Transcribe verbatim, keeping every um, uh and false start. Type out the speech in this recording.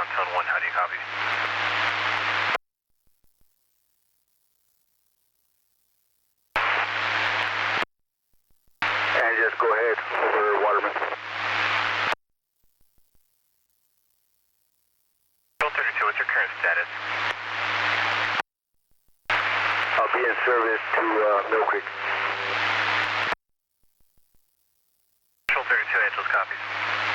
on Tone one, how do you copy? And just go ahead over Waterman. Control thirty-two, what's your current status? I'll be in service to uh, Mill Creek. Control thirty-two, Angeles copies.